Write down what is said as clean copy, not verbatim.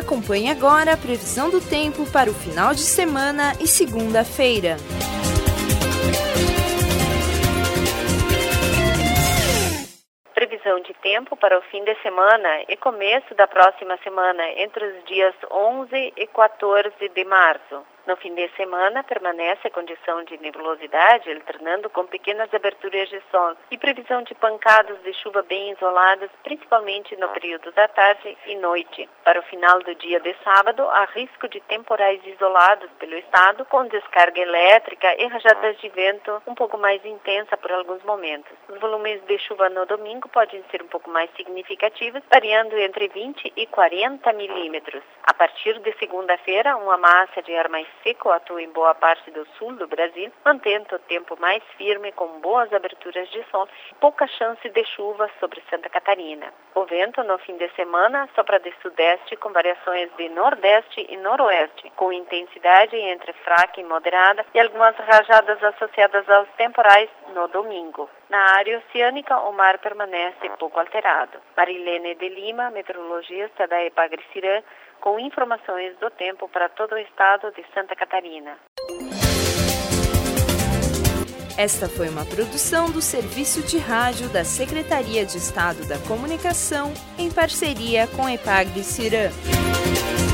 Acompanhe agora a previsão do tempo para o final de semana e segunda-feira. Previsão de tempo para o fim de semana e começo da próxima semana, entre os dias 11 e 14 de março. No fim de semana, permanece a condição de nebulosidade, alternando com pequenas aberturas de sol, e previsão de pancadas de chuva bem isoladas, principalmente no período da tarde e noite. Para o final do dia de sábado, há risco de temporais isolados pelo estado, com descarga elétrica e rajadas de vento um pouco mais intensa por alguns momentos. Os volumes de chuva no domingo podem ser um pouco mais significativos, variando entre 20 e 40 milímetros. A partir de segunda-feira, uma massa de ar mais seco atua em boa parte do sul do Brasil, mantendo o tempo mais firme com boas aberturas de sol e pouca chance de chuva sobre Santa Catarina. O vento no fim de semana sopra de sudeste com variações de nordeste e noroeste, com intensidade entre fraca e moderada e algumas rajadas associadas aos temporais no domingo. Na área oceânica, o mar permanece pouco alterado. Marilene de Lima, meteorologista da Epagre-Cirã, com informações do tempo para todo o estado de Santa Catarina. Esta foi uma produção do Serviço de Rádio da Secretaria de Estado da Comunicação, em parceria com Epagre-Cirã.